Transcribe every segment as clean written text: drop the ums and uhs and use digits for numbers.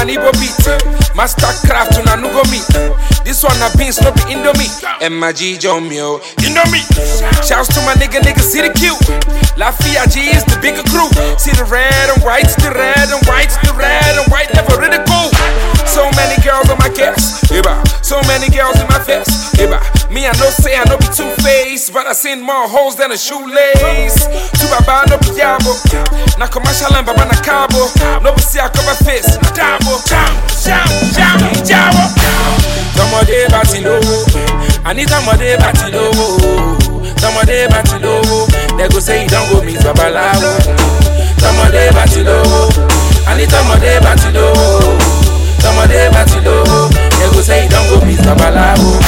an Igbo beat. Mastercraft on a nugo meat. This one a beans, no be Indomie. And my G Jomio, Indomie. Shouts to my nigga, see the Q. Lafia G is the bigger crew. See the red and white, the red and white, the red and white, never really cool. So many girls on my cast, so many girls in my vest. Me I no say I no be two-faced, but I seen more holes than a shoelace. To baba no be yabo, na commercial and baba na cabo. No be see I cover face, na dabo. Jam, jawo. Tomode batilowo, I need tomode batilowo. Tomode batilowo, they go say you don't go meet babalawo. Tomode batilowo, I need tomode batilowo. Tomode batilowo, they go say you don't go meet babalawo.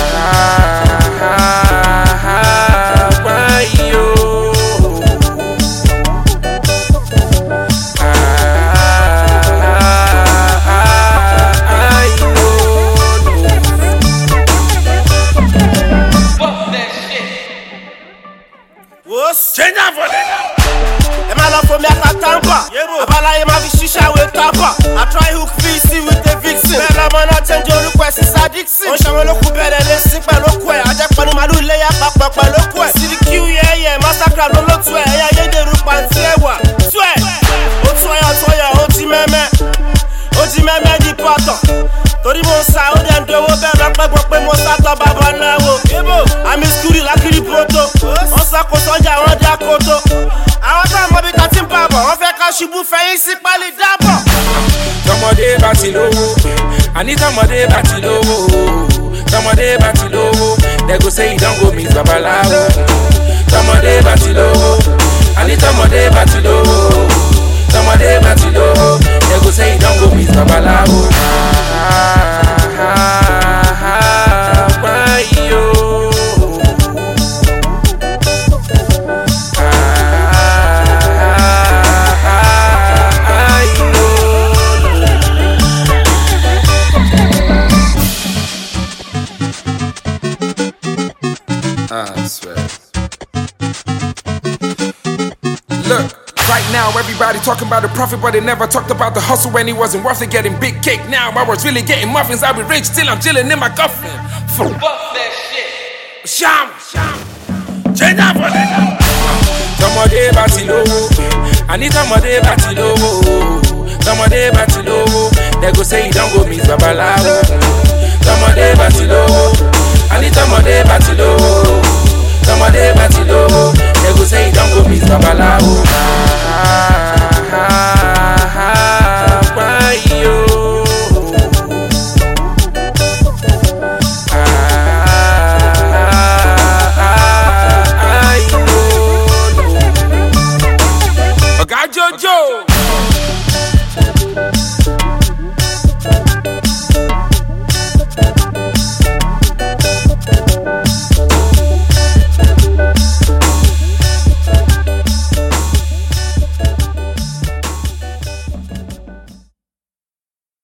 Why yo? Change that for them. Am I love for me at Tampa? Abala am I shisha with Tampa? I try hook VC with the vixen. Bella man I change your request is a Dixon. On Shamalo better than sick by look where I just put my new layer back by look where. See the Q yeah massacre no look where I get the roop and sewa. Swear. Otoya Oti meme di pato. Tori mo sa o dem do wo be rap pe mo sa to baba na wo. I'm in school like the poto. On sa ko sonja won dia koto. Àwọn ta mo bi 13 baba, wọ́n fẹ́ ká ṣubú fẹ̀yìn sí pali dabo. Tomode batilowo, I need tomode batilowo. Tomode batilowo, they go say you don't go meet babalawo. Tomode batilowo, I need tomode batilowo. Tomode batilowo, they go say you don't go meet babalawo. Why yo? I swear. Look, right now everybody talking about the profit, but they never talked about the hustle when it wasn't worth it. Getting big cake now, I was really getting muffins. I be rich, still I'm chilling in my coffin. Fuck that shit. Sham. Change that for them. Tomode batilowo, I need tomode batilowo. Tomode batilowo, they go say you don't go meet babalawo. Tomode batilowo, I need tomode batilowo. Tomode batilowo.